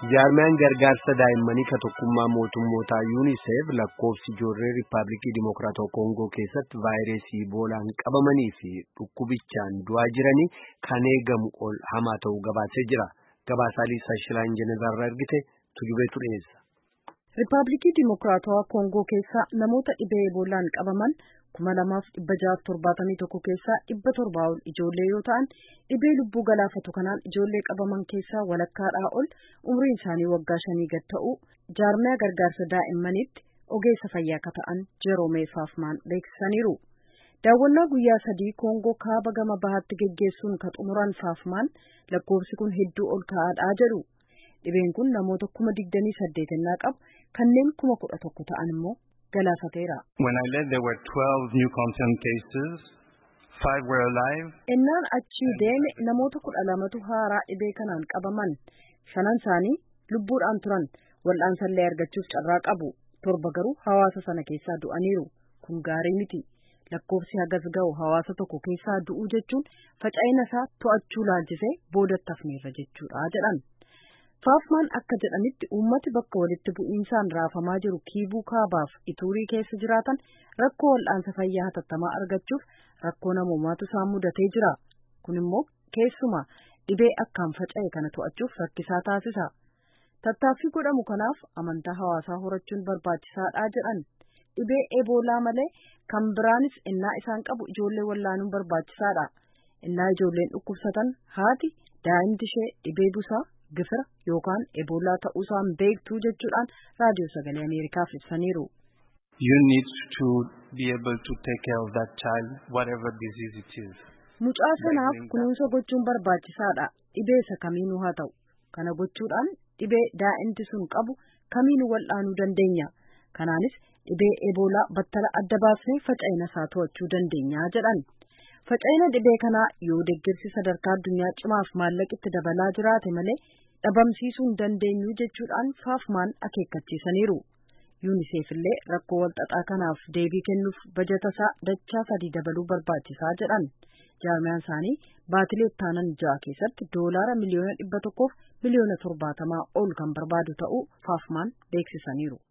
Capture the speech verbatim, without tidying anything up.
Jaarmiyaan gargaarsa daa'immanii ka tokkummaa mootummootaa UNICEF lakkoofsi ijoollee Riippaabilikii Dimokiraatawaa Koongoo keessatti vaayirasii Iboolaan qabamanii fi dhukkubichaan du'aa jiranii kan eegamu ol hamaa ta'uu gabaasee jira. Gabaasaa Liisaa Shilaan Jenevarraa ergite tujubeetu dhiyeessa. Riippaabilikii Dimokiraatawaa Koongoo keessa namoota dhibee Iboolaan qabaman kuma lamaaf dhibba jaaf torbaatamii tokko keessaa dhibba torbaa ol ijoollee yoo ta'an dhibee lubbuu galaafatu kanaan ijoollee qabaman keessaa walakkaadhaa ol umriin isaanii waggaa shanii gad ta'uu jaarmiyaa gargaarsa daa'immaniitti ogeessa fayyaa akka ta'an Jeroomee Faafmaan beeksisaniiru. Daawwannaa guyyaa sadii Koongoo kaaba gama bahaatti geggeessuun ka xumuran Faafmaan lakkoofsi kun hedduu ol ka'aadhaa jedhu. Dhibeen kun namoota kuma digdamii saddeet ennaa qabu kanneen kuma kudha tokko ta'an immoo galaafateera. When I left, there were twelve new confirmed cases. Five were alive. Ennaan achii deeme namoota kudha lamatu haaraa dhibee kanaan qabaman. Shanan isaanii lubbuudhaan turan wal'aansallee argachuuf carraa qabu. Torba garuu hawaasa sana keessaa du'aniiru. Kun gaarii miti. Lakkoofsi hagas ga'u hawaasa tokko keessaa du'uu jechuun faca'ina isaa to'achuu laalchisee boodatti hafneerra jechuudha jedhan. Faafmaan akka jedhanitti uummati bakka walitti bu'iinsaan raafamaa jiru Kiivuu Kaabaaf Ituurii keessa jiraatan rakkoo wal'aansa fayyaa hatattamaa argachuuf rakkoo namoomaatu isaan mudatee jira. Kun immoo keessumaa dhibee akkaan faca'e kana to'achuuf rakkisaa taasisa. Tattaaffii godhamu kanaaf amantaa hawaasaa horachuun barbaachisaadha jedhan. Dhibee Eboolaa malee kan biraanis innaa isaan qabu ijoollee wallaanuun barbaachisaadha. Innaa ijoolleen dhukkubsatan haati daa'imti ishee dhibee busaa gifira yookaan Eboolaa ta'uusaan beektuu jechuudhaan raadiyoo sagalee Ameerikaaf ibsaniiru. You need to be able to take care of that child, whatever disease it is. Mucaa sanaaf kunuunsa gochuun barbaachisaadha. Dhibee isa kamiinuu haa ta'u. Kana gochuudhaan dhibee daa'imti sun qabu kamiinuu wal'aanuu dandeenya. Kanaanis dhibee Eboolaa battala adda baasnee faca'ina isaa to'achuu dandeenya jedhan. Faca'ina dhibee kanaa yoo deeggarsi sadarkaa addunyaa cimaaf maallaqitti dabalaa jiraate malee dhabamsiisuu hin dandeenyu jechuudhaan Faafmaan akeekkachiisaniiru. UNICEF illee rakkoo walxaxaa kanaaf deebii kennuuf bajata isaa dachaa sadii dabaluu barbaachisaa jedhan. Jaarmiyaan isaanii baatilee ittaanan ja'a keessatti doolaara miliyoona dhibba tokkoof miliyoona torbaatamaa ol kan barbaadu ta'uu Faafmaan beeksisaniiru.